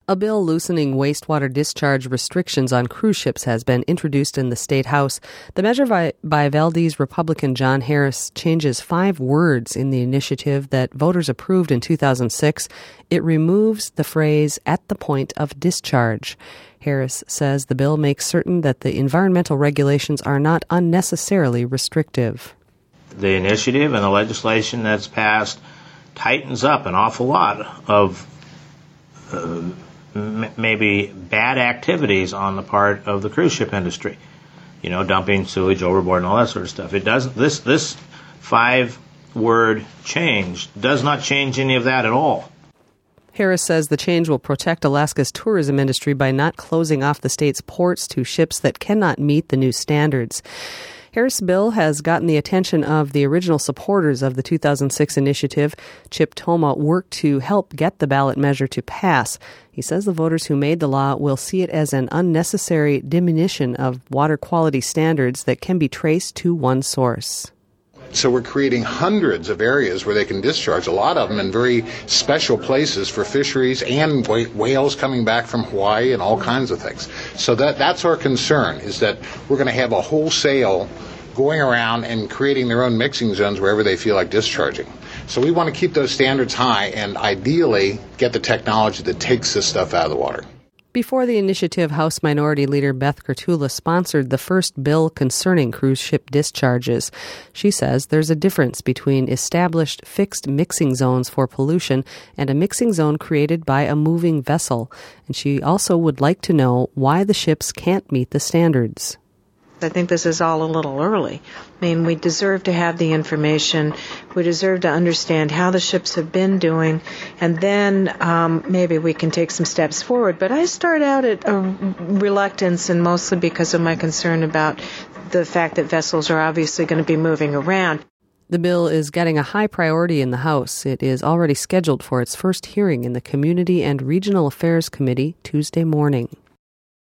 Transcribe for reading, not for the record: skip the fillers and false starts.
A bill loosening wastewater discharge restrictions on cruise ships has been introduced in the State House. The measure by Valdez Republican John Harris changes 5 words in the initiative that voters approved in 2006. It removes the phrase, "at the point of discharge." Harris says the bill makes certain that the environmental regulations are not unnecessarily restrictive. The initiative and the legislation that's passed tightens up an awful lot of maybe bad activities on the part of the cruise ship industry. You know, dumping sewage overboard and all that sort of stuff. It doesn't. This 5-word change does not change any of that at all. Harris says the change will protect Alaska's tourism industry by not closing off the state's ports to ships that cannot meet the new standards. Harris' bill has gotten the attention of the original supporters of the 2006 initiative. Chip Toma worked to help get the ballot measure to pass. He says the voters who made the law will see it as an unnecessary diminution of water quality standards that can be traced to one source. So we're creating hundreds of areas where they can discharge, a lot of them in very special places for fisheries and whales coming back from Hawaii and all kinds of things. So that's our concern, is that we're going to have a wholesale going around and creating their own mixing zones wherever they feel like discharging. So we want to keep those standards high and ideally get the technology that takes this stuff out of the water. Before the initiative, House Minority Leader Beth Kurtula sponsored the first bill concerning cruise ship discharges. She says there's a difference between established fixed mixing zones for pollution and a mixing zone created by a moving vessel. And she also would like to know why the ships can't meet the standards. I think this is all a little early. I mean, we deserve to have the information. We deserve to understand how the ships have been doing, and then maybe we can take some steps forward. But I start out at a reluctance, and mostly because of my concern about the fact that vessels are obviously going to be moving around. The bill is getting a high priority in the House. It is already scheduled for its first hearing in the Community and Regional Affairs Committee Tuesday morning.